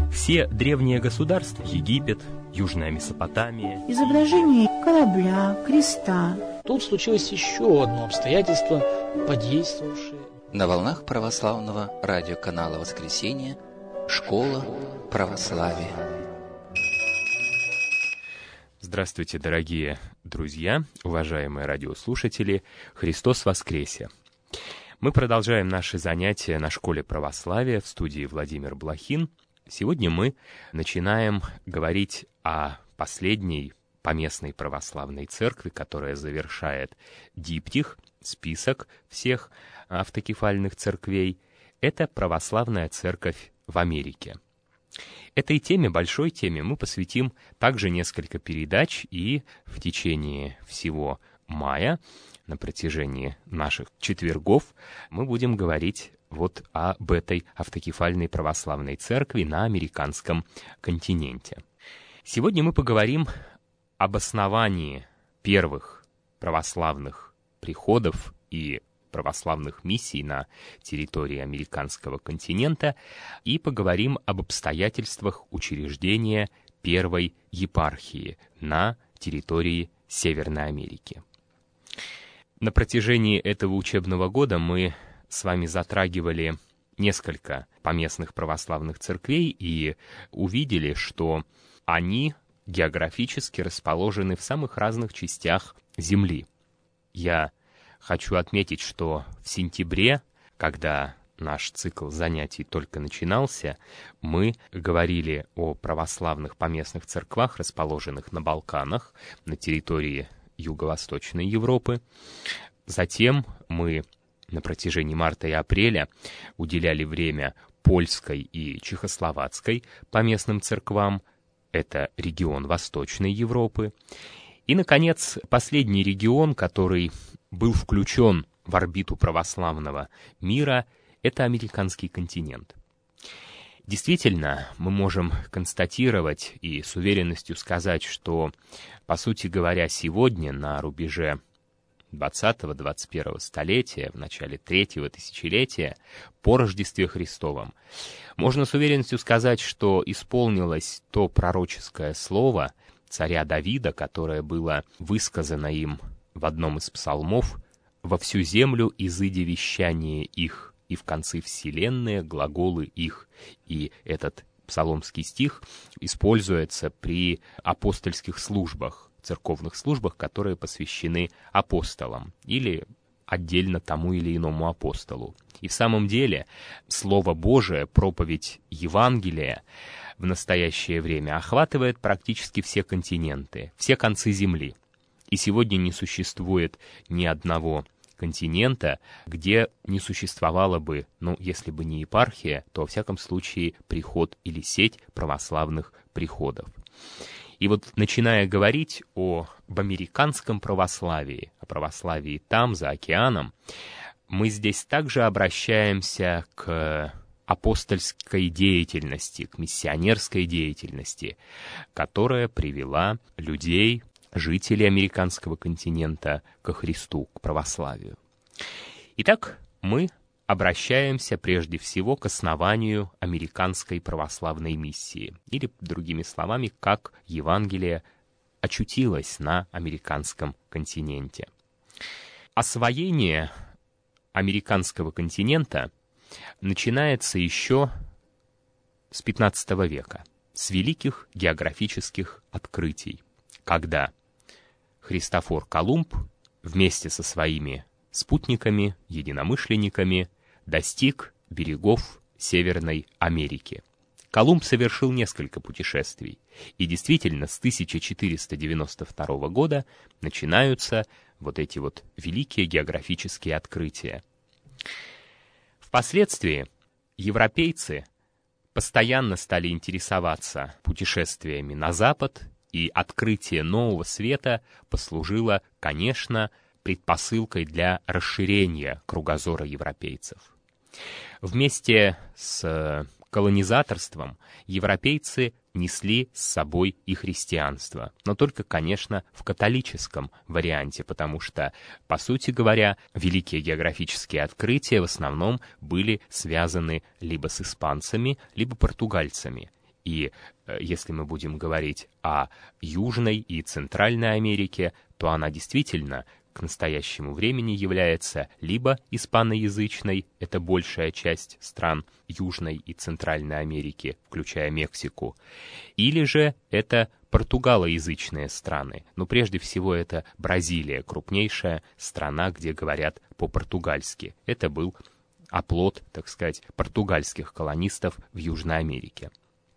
Все древние государства — Египет, Южная Месопотамия. Изображение корабля, креста. Тут случилось еще одно обстоятельство, подействовавшее. На волнах православного радиоканала «Воскресенье» «Школа православия». Здравствуйте, дорогие друзья, уважаемые радиослушатели! Христос воскресе! Мы продолжаем наши занятия на Школе православия в студии Владимир Блохин. Сегодня мы начинаем говорить о последней поместной православной церкви, которая завершает диптих, список всех автокефальных церквей. Это православная церковь в Америке. Этой теме, большой теме, мы посвятим также несколько передач, и в течение всего мая, на протяжении наших четвергов, мы будем говорить вот об этой автокефальной православной церкви на американском континенте. Сегодня мы поговорим об основании первых православных приходов и православных миссий на территории американского континента и поговорим об обстоятельствах учреждения первой епархии на территории Северной Америки. На протяжении этого учебного года мы с вами затрагивали несколько поместных православных церквей и увидели, что они географически расположены в самых разных частях Земли. Я хочу отметить, что в сентябре, когда наш цикл занятий только начинался, мы говорили о православных поместных церквах, расположенных на Балканах, на территории Юго-Восточной Европы. Затем мы на протяжении марта и апреля уделяли время польской и чехословацкой поместным церквам. Это регион Восточной Европы. И, наконец, последний регион, который был включен в орбиту православного мира, это американский континент. Действительно, мы можем констатировать и с уверенностью сказать, что, по сути говоря, сегодня на рубеже 20-21 столетия, в начале 3-го тысячелетия, по Рождестве Христовом, можно с уверенностью сказать, что исполнилось то пророческое слово царя Давида, которое было высказано им в одном из псалмов: «Во всю землю изыди вещание их, и в концы вселенные глаголы их». И этот псаломский стих используется при апостольских службах, церковных службах, которые посвящены апостолам или отдельно тому или иному апостолу. И в самом деле Слово Божие, проповедь Евангелия в настоящее время охватывает практически все континенты, все концы земли. И сегодня не существует ни одного континента, где не существовало бы, если бы не епархия, то, во всяком случае, приход или сеть православных приходов. И вот, начиная говорить об американском православии, о православии там, за океаном, мы здесь также обращаемся к апостольской деятельности, к миссионерской деятельности, которая привела людей, жителей американского континента, ко Христу, к православию. Итак, мы обращаемся прежде всего к основанию американской православной миссии, или, другими словами, как Евангелие очутилось на американском континенте. Освоение американского континента начинается еще с XV века, с великих географических открытий, когда Христофор Колумб вместе со своими спутниками, единомышленниками достиг берегов Северной Америки. Колумб совершил несколько путешествий, и действительно с 1492 года начинаются вот эти вот великие географические открытия. Впоследствии европейцы постоянно стали интересоваться путешествиями на запад, и открытие нового света послужило, конечно, предпосылкой для расширения кругозора европейцев. Вместе с колонизаторством европейцы несли с собой и христианство, но только, конечно, в католическом варианте, потому что, по сути говоря, великие географические открытия в основном были связаны либо с испанцами, либо португальцами. И если мы будем говорить о Южной и Центральной Америке, то она действительно к настоящему времени является либо испаноязычной, это большая часть стран Южной и Центральной Америки, включая Мексику, или же это португалоязычные страны. Но прежде всего это Бразилия, крупнейшая страна, где говорят по-португальски. Это был оплот, так сказать, португальских колонистов в Южной Америке.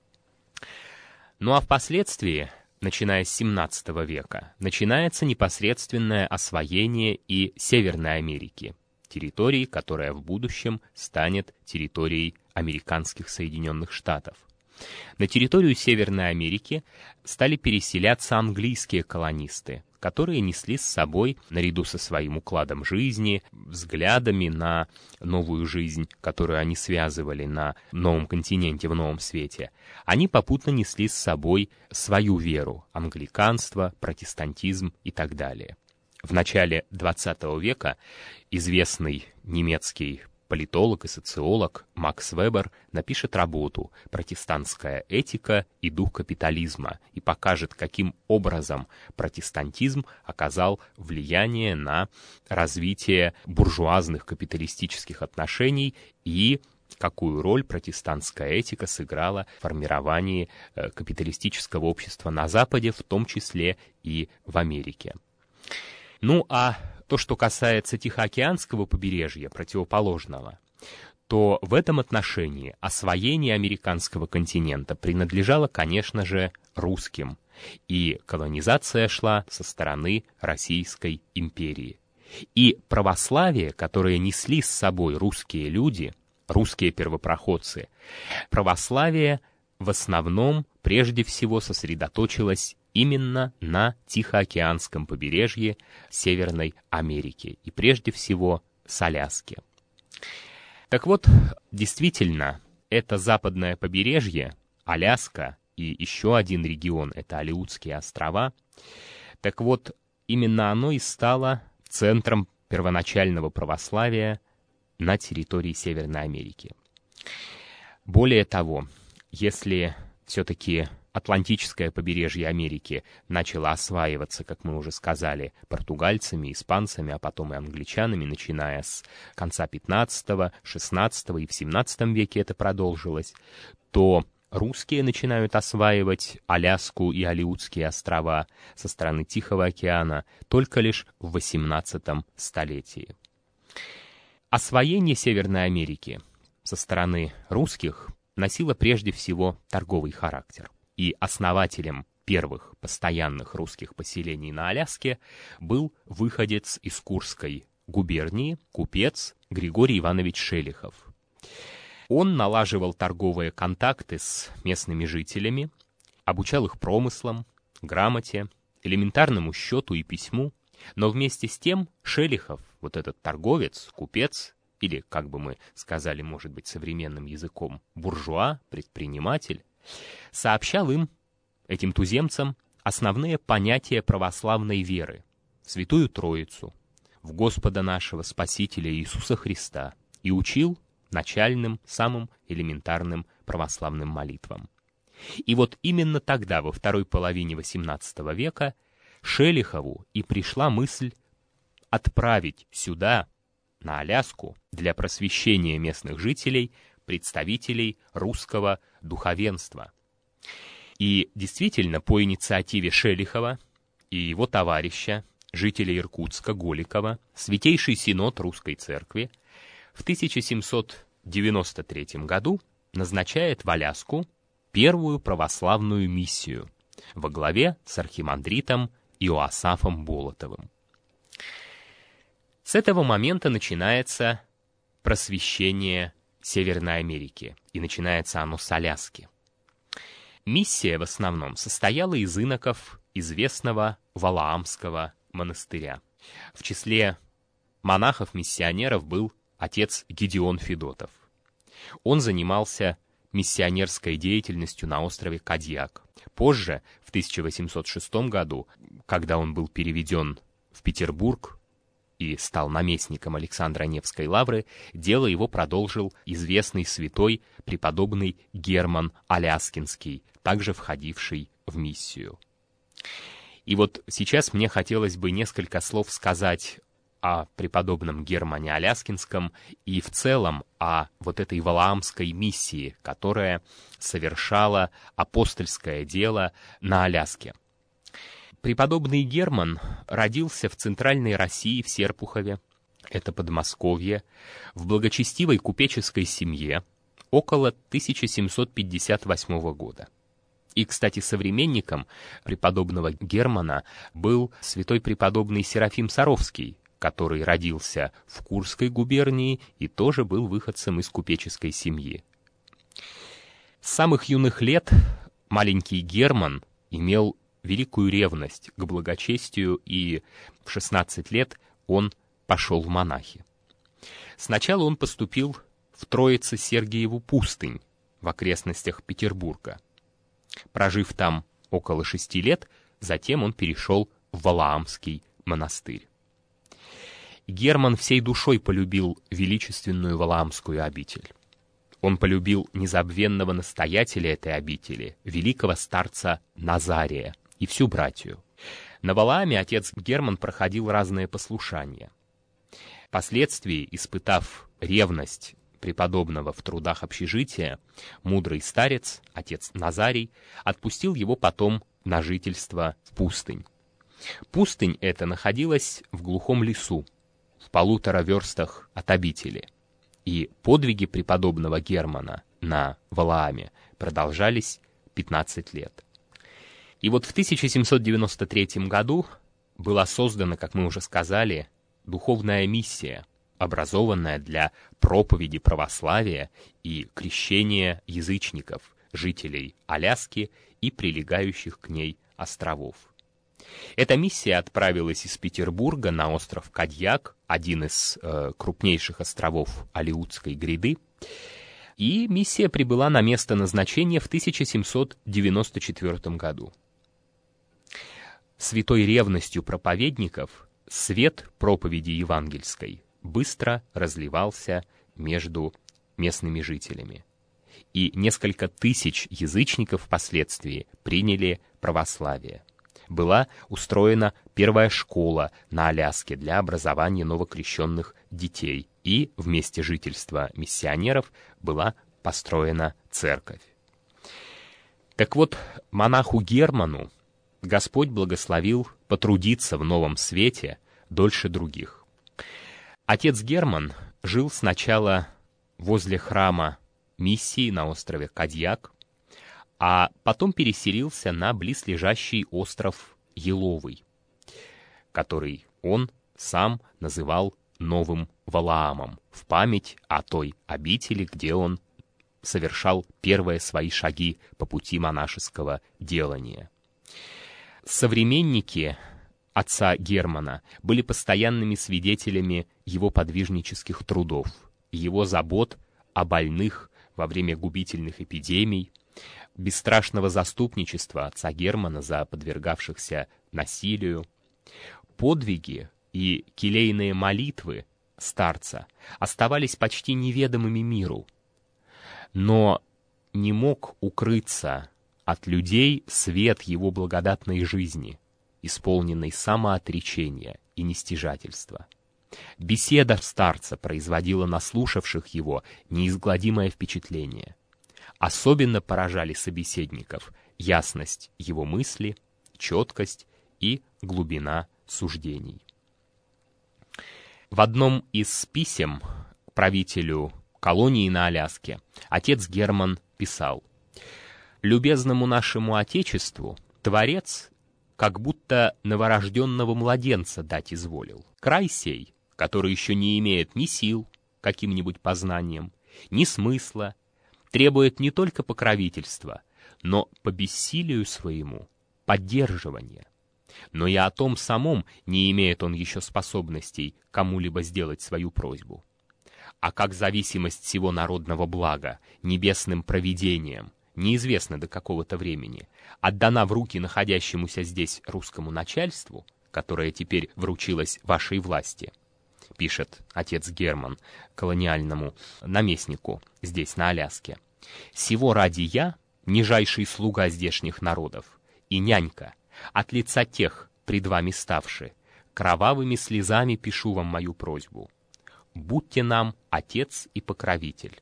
Ну а впоследствии, начиная с XVII века, начинается непосредственное освоение и Северной Америки, территории, которая в будущем станет территорией американских Соединенных Штатов. На территорию Северной Америки стали переселяться английские колонисты, которые несли с собой, наряду со своим укладом жизни, взглядами на новую жизнь, которую они связывали на новом континенте, в новом свете, они попутно несли с собой свою веру, англиканство, протестантизм и так далее. В начале XX века известный немецкий политолог и социолог Макс Вебер напишет работу «Протестантская этика и дух капитализма» и покажет, каким образом протестантизм оказал влияние на развитие буржуазных капиталистических отношений и какую роль протестантская этика сыграла в формировании капиталистического общества на Западе, в том числе и в Америке. Ну а то, что касается Тихоокеанского побережья, противоположного, то в этом отношении освоение американского континента принадлежало, конечно же, русским, и колонизация шла со стороны Российской империи. И православие, которое несли с собой русские люди, русские первопроходцы, православие в основном прежде всего сосредоточилось именно на Тихоокеанском побережье Северной Америки, и прежде всего с Аляски. Так вот, действительно, это западное побережье, Аляска и еще один регион, это Алеутские острова, так вот, именно оно и стало центром первоначального православия на территории Северной Америки. Более того, если все-таки Атлантическое побережье Америки начало осваиваться, как мы уже сказали, португальцами, испанцами, а потом и англичанами, начиная с конца XV, XVI и в XVII веке это продолжилось, то русские начинают осваивать Аляску и Алеутские острова со стороны Тихого океана только лишь в XVIII столетии. Освоение Северной Америки со стороны русских носило прежде всего торговый характер. И основателем первых постоянных русских поселений на Аляске был выходец из Курской губернии, купец Григорий Иванович Шелихов. Он налаживал торговые контакты с местными жителями, обучал их промыслам, грамоте, элементарному счету и письму, но вместе с тем Шелихов, вот этот торговец, купец, или, как бы мы сказали, может быть, современным языком, буржуа, предприниматель, сообщал им, этим туземцам, основные понятия православной веры, Святую Троицу, в Господа нашего Спасителя Иисуса Христа, и учил начальным, самым элементарным православным молитвам. И вот именно тогда, во второй половине XVIII века, Шелихову и пришла мысль отправить сюда, на Аляску, для просвещения местных жителей, представителей русского духовенства. И действительно, по инициативе Шелихова и его товарища, жителя Иркутска Голикова, Святейший Синод Русской Церкви в 1793 году назначает в Аляску первую православную миссию во главе с архимандритом Иоасафом Болотовым. С этого момента начинается просвещение Северной Америки, и начинается оно с Аляски. Миссия в основном состояла из иноков известного Валаамского монастыря. В числе монахов-миссионеров был отец Гедеон Федотов. Он занимался миссионерской деятельностью на острове Кадьяк. Позже, в 1806 году, когда он был переведен в Петербург и стал наместником Александра Невской лавры, дело его продолжил известный святой преподобный Герман Аляскинский, также входивший в миссию. И вот сейчас мне хотелось бы несколько слов сказать о преподобном Германе Аляскинском и в целом о вот этой валаамской миссии, которая совершала апостольское дело на Аляске. Преподобный Герман родился в центральной России в Серпухове, это Подмосковье, в благочестивой купеческой семье около 1758 года. И, кстати, современником преподобного Германа был святой преподобный Серафим Саровский, который родился в Курской губернии и тоже был выходцем из купеческой семьи. С самых юных лет маленький Герман имел великую ревность к благочестию, и в 16 лет он пошел в монахи. Сначала он поступил в Троице-Сергиеву пустынь в окрестностях Петербурга. Прожив там около 6 лет, затем он перешел в Валаамский монастырь. Герман всей душой полюбил величественную Валаамскую обитель. Он полюбил незабвенного настоятеля этой обители, великого старца Назария, и всю братью. На Валааме отец Герман проходил разные послушания. Впоследствии, испытав ревность преподобного в трудах общежития, мудрый старец, отец Назарий, отпустил его потом на жительство в пустынь. Пустынь эта находилась в глухом лесу, в 1,5 верстах от обители, и подвиги преподобного Германа на Валааме продолжались 15 лет. И вот в 1793 году была создана, как мы уже сказали, духовная миссия, образованная для проповеди православия и крещения язычников, жителей Аляски и прилегающих к ней островов. Эта миссия отправилась из Петербурга на остров Кадьяк, один из крупнейших островов Алеутской гряды, и миссия прибыла на место назначения в 1794 году. Святой ревностью проповедников свет проповеди евангельской быстро разливался между местными жителями, и несколько тысяч язычников впоследствии приняли православие. Была устроена первая школа на Аляске для образования новокрещенных детей, и в месте жительства миссионеров была построена церковь. Так вот, монаху Герману Господь благословил потрудиться в новом свете дольше других. Отец Герман жил сначала возле храма миссии на острове Кадьяк, а потом переселился на близлежащий остров Еловый, который он сам называл Новым Валаамом, в память о той обители, где он совершал первые свои шаги по пути монашеского делания. Современники отца Германа были постоянными свидетелями его подвижнических трудов, его забот о больных во время губительных эпидемий, бесстрашного заступничества отца Германа за подвергавшихся насилию. Подвиги и келейные молитвы старца оставались почти неведомыми миру, но не мог укрыться от людей свет его благодатной жизни, исполненной самоотречения и нестяжательства. Беседа старца производила на слушавших его неизгладимое впечатление. Особенно поражали собеседников ясность его мысли, четкость и глубина суждений. В одном из писем к правителю колонии на Аляске отец Герман писал: «Любезному нашему Отечеству Творец как будто новорожденного младенца дать изволил. Край сей, который еще не имеет ни сил каким-нибудь познанием, ни смысла, требует не только покровительства, но по бессилию своему поддерживания. Но и о том самом не имеет он еще способностей кому-либо сделать свою просьбу. А как зависимость всего народного блага небесным провидением, неизвестно до какого-то времени, отдана в руки находящемуся здесь русскому начальству, которое теперь вручилось вашей власти, пишет отец Герман колониальному наместнику здесь, на Аляске. «Сего ради я, нижайший слуга здешних народов, и нянька, от лица тех, пред вами ставши, кровавыми слезами пишу вам мою просьбу. Будьте нам отец и покровитель.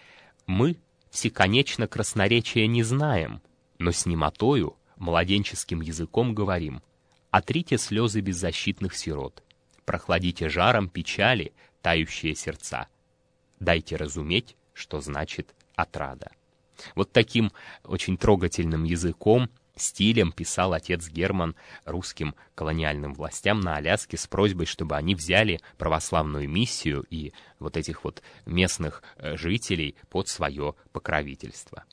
Мы всеконечно красноречия не знаем, но с немотою, младенческим языком говорим: отрите слезы беззащитных сирот, прохладите жаром печали тающие сердца, дайте разуметь, что значит отрада». Вот таким очень трогательным языком, стилем писал отец Герман русским колониальным властям на Аляске с просьбой, чтобы они взяли православную миссию и вот этих вот местных жителей под свое покровительство.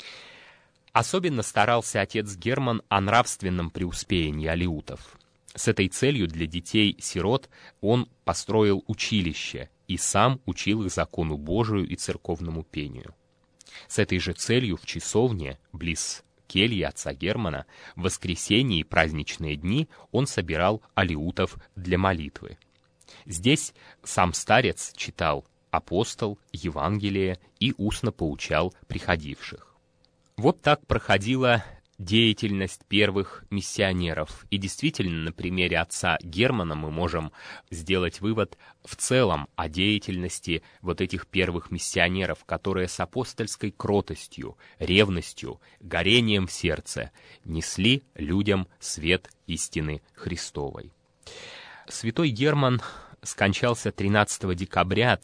Особенно старался отец Герман о нравственном преуспеянии алеутов. С этой целью для детей-сирот он построил училище и сам учил их закону Божию и церковному пению. С этой же целью в часовне, близ кельи отца Германа, в воскресенье и праздничные дни он собирал алеутов для молитвы. Здесь сам старец читал апостол, Евангелие и устно поучал приходивших. Вот так проходила деятельность первых миссионеров. И действительно, на примере отца Германа мы можем сделать вывод в целом о деятельности вот этих первых миссионеров, которые с апостольской кротостью, ревностью, горением в сердце несли людям свет истины Христовой. Святой Герман скончался 13 декабря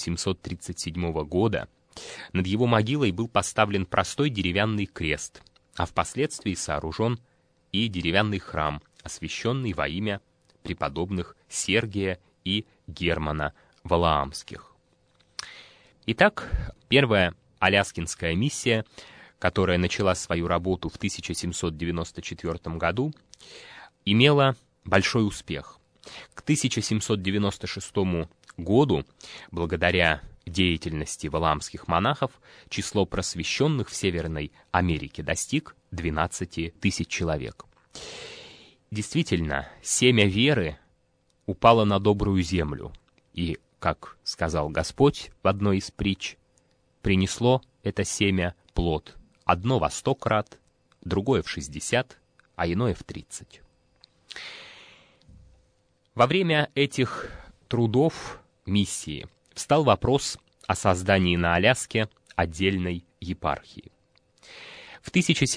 1837 года. Над его могилой был поставлен простой деревянный крест, а впоследствии сооружен и деревянный храм, освященный во имя преподобных Сергия и Германа Валаамских. Итак, первая аляскинская миссия, которая начала свою работу в 1794 году, имела большой успех. К 1796 году, благодаря деятельности валаамских монахов, число просвещенных в Северной Америке достиг 12 тысяч человек. Действительно, семя веры упало на добрую землю, и, как сказал Господь в одной из притч, принесло это семя плод, одно во 100 крат, другое в 60, а иное в 30. Во время этих трудов миссии встал вопрос о создании на Аляске отдельной епархии. В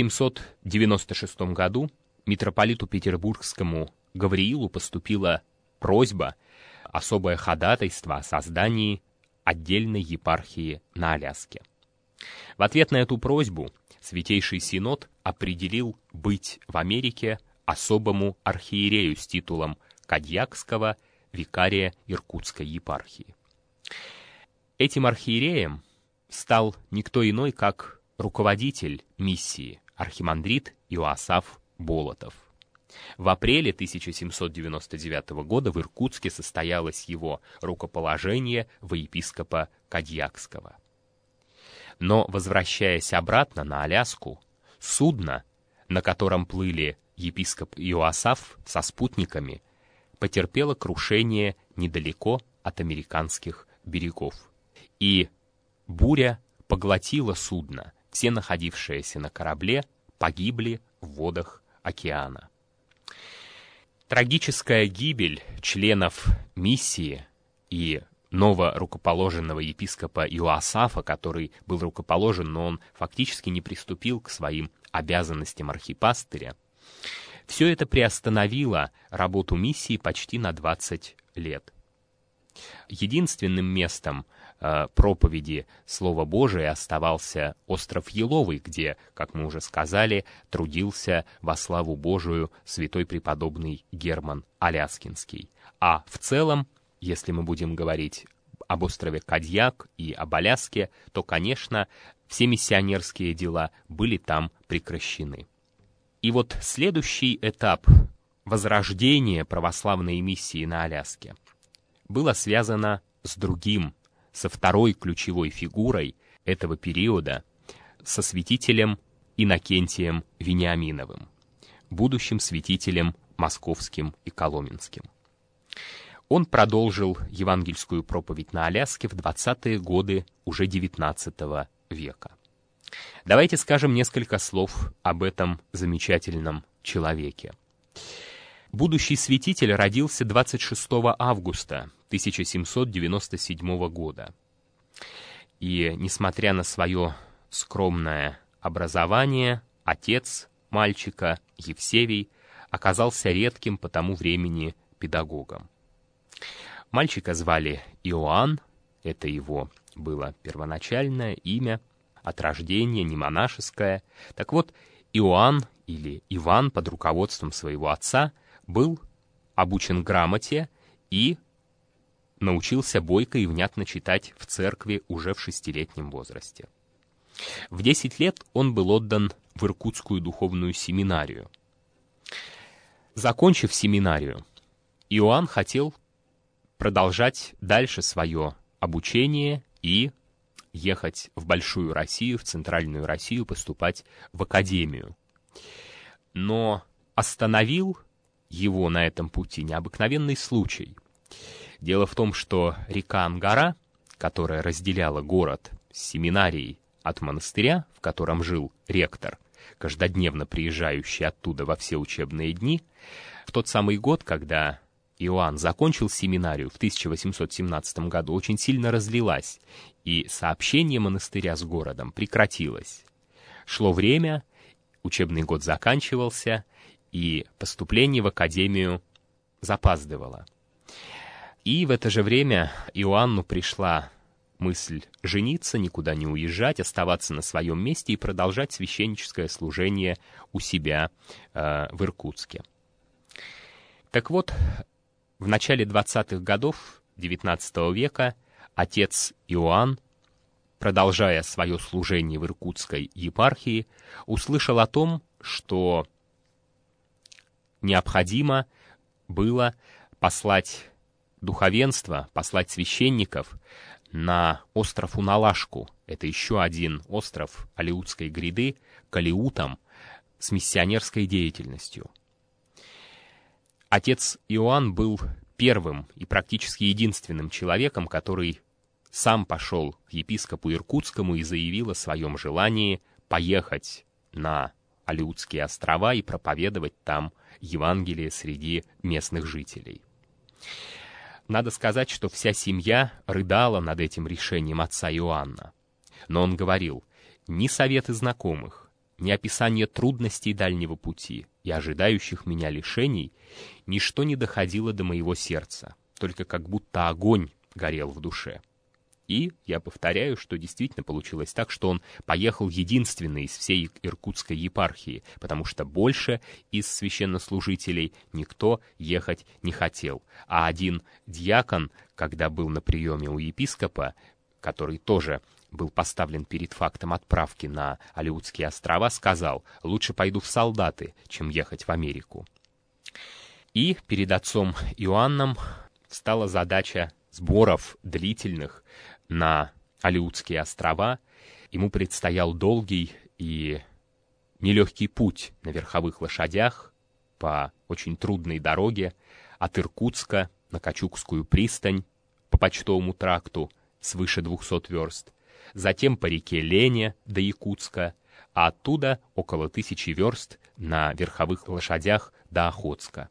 1796 году митрополиту Петербургскому Гавриилу поступила просьба, особое ходатайство о создании отдельной епархии на Аляске. В ответ на эту просьбу Святейший Синод определил быть в Америке особому архиерею с титулом Кадьякского викария Иркутской епархии. Этим архиереем стал никто иной, как руководитель миссии, архимандрит Иоасаф Болотов. В апреле 1799 года в Иркутске состоялось его рукоположение во епископа Кадьякского. Но, возвращаясь обратно на Аляску, судно, на котором плыли епископ Иоасаф со спутниками, потерпело крушение недалеко от американских берегов. И буря поглотила судно. Все находившиеся на корабле погибли в водах океана. Трагическая гибель членов миссии и новорукоположенного епископа Иоасафа, который был рукоположен, но он фактически не приступил к своим обязанностям архипастыря, все это приостановило работу миссии почти на 20 лет. Единственным местом проповеди Слова Божия оставался остров Еловый, где, как мы уже сказали, трудился во славу Божию святой преподобный Герман Аляскинский. А в целом, если мы будем говорить об острове Кадьяк и об Аляске, то, конечно, все миссионерские дела были там прекращены. И вот следующий этап возрождения православной миссии на Аляске было связано с другим, со второй ключевой фигурой этого периода, со святителем Иннокентием Вениаминовым, будущим святителем московским и коломенским. он продолжил евангельскую проповедь на Аляске в 20-е годы уже XIX века. Давайте скажем несколько слов об этом замечательном человеке. Будущий святитель родился 26 августа 1797 года. И, несмотря на свое скромное образование, отец мальчика, Евсевий, оказался редким по тому времени педагогом. Мальчика звали Иоанн, это его было первоначальное имя, от рождения, не монашеское. Так вот, Иоанн или Иван под руководством своего отца был обучен грамоте и научился бойко и внятно читать в церкви уже в 6-летнем возрасте. В 10 лет он был отдан в Иркутскую духовную семинарию. Закончив семинарию, Иоанн хотел продолжать дальше свое обучение и ехать в Большую Россию, в Центральную Россию, поступать в академию. Но остановил его на этом пути необыкновенный случай. Дело в том, что река Ангара, которая разделяла город с семинарией от монастыря, в котором жил ректор, каждодневно приезжающий оттуда во все учебные дни, в тот самый год, когда Иоанн закончил семинарию в 1817 году, очень сильно разлилась, и сообщение монастыря с городом прекратилось. Шло время, учебный год заканчивался, и поступление в академию запаздывало. И в это же время Иоанну пришла мысль жениться, никуда не уезжать, оставаться на своем месте и продолжать священническое служение у себя в Иркутске. Так вот, в начале 20-х годов XIX века отец Иоанн, продолжая свое служение в Иркутской епархии, услышал о том, что необходимо было послать духовенство, послать священников на остров Уналашку. Это еще один остров Алеутской гряды, к алеутам, с миссионерской деятельностью. Отец Иоанн был первым и практически единственным человеком, который сам пошел к епископу Иркутскому и заявил о своем желании поехать на Алеутские острова и проповедовать там Евангелие среди местных жителей. Надо сказать, что вся семья рыдала над этим решением отца Иоанна. Но он говорил: ни советы знакомых, ни описание трудностей дальнего пути и ожидающих меня лишений, ничто не доходило до моего сердца, только как будто огонь горел в душе. И я повторяю, что действительно получилось так, что он поехал единственный из всей Иркутской епархии, потому что больше из священнослужителей никто ехать не хотел. А один диакон, когда был на приеме у епископа, который тоже был поставлен перед фактом отправки на Алеутские острова, сказал: «Лучше пойду в солдаты, чем ехать в Америку». И перед отцом Иоанном стала задача сборов длительных на Алеутские острова. Ему предстоял долгий и нелегкий путь на верховых лошадях по очень трудной дороге от Иркутска на Качукскую пристань по почтовому тракту свыше 200 верст, затем по реке Лене до Якутска, а оттуда около 1000 верст на верховых лошадях до Охотска.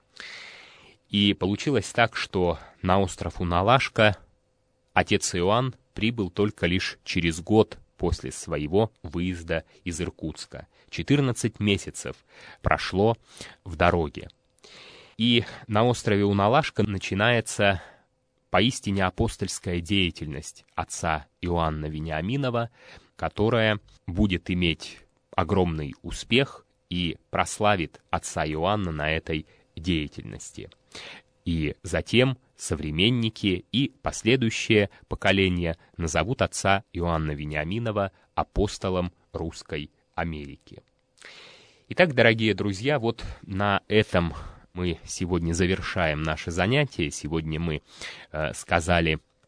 И получилось так, что на остров Уналашка отец Иоанн прибыл только лишь через год после своего выезда из Иркутска. 14 месяцев прошло в дороге. И на острове Уналашка начинается поистине апостольская деятельность отца Иоанна Вениаминова, которая будет иметь огромный успех и прославит отца Иоанна на этой деятельности. И затем современники и последующие поколения назовут отца Иоанна Вениаминова апостолом Русской Америки. Итак, дорогие друзья, вот на этом мы сегодня завершаем наше занятие. Сегодня мы сказали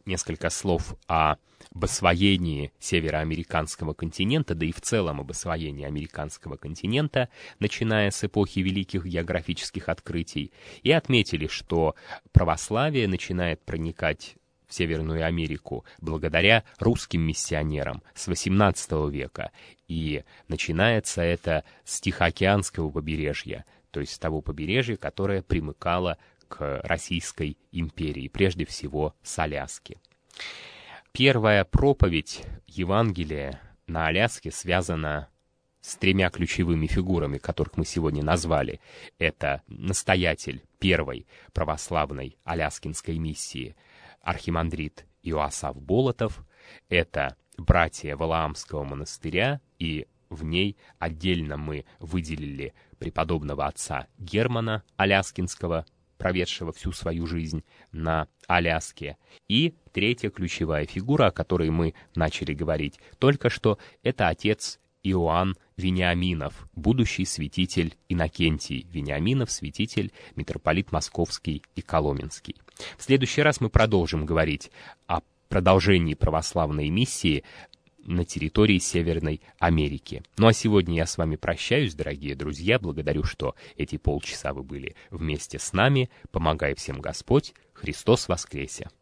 несколько слов об освоении североамериканского континента, да и в целом об освоении американского континента, начиная с эпохи великих географических открытий, и отметили, что православие начинает проникать в Северную Америку благодаря русским миссионерам с XVIII века, и начинается это с Тихоокеанского побережья, то есть с того побережья, которое примыкало к Российской империи, прежде всего с Аляски. Первая проповедь Евангелия на Аляске связана с тремя ключевыми фигурами, которых мы сегодня назвали. Это настоятель первой православной аляскинской миссии, архимандрит Иоасаф Болотов, это братья Валаамского монастыря, и в ней отдельно мы выделили преподобного отца Германа Аляскинского, проведшего всю свою жизнь на Аляске. И третья ключевая фигура, о которой мы начали говорить только что, это отец Иоанн Вениаминов, будущий святитель Иннокентий Вениаминов, святитель, митрополит Московский и Коломенский. В следующий раз мы продолжим говорить о продолжении православной миссии на территории Северной Америки. Ну а сегодня я с вами прощаюсь, дорогие друзья. Благодарю, что эти полчаса вы были вместе с нами. Помогай всем Господь. Христос воскресе!